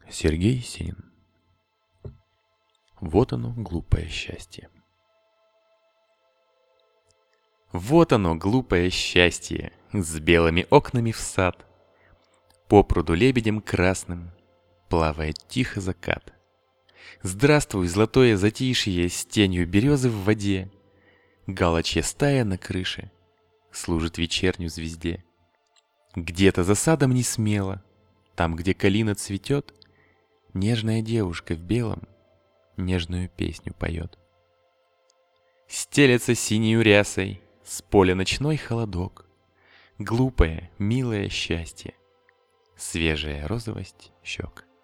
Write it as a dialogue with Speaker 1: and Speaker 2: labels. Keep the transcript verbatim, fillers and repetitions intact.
Speaker 1: Сергей Есенин. Вот оно, глупое счастье. Вот оно, глупое счастье, с белыми окнами в сад. По пруду лебедем красным плавает тихо закат. Здравствуй, золотое затишье с тенью березы в воде. Галочья стая на крыше служит вечернюю звезде. Где-то за садом не смело, там, где калина цветет, нежная девушка в белом нежную песню поет. Стелется синею рясой с поля ночной холодок. Глупое, милое счастье, свежая розовость щек.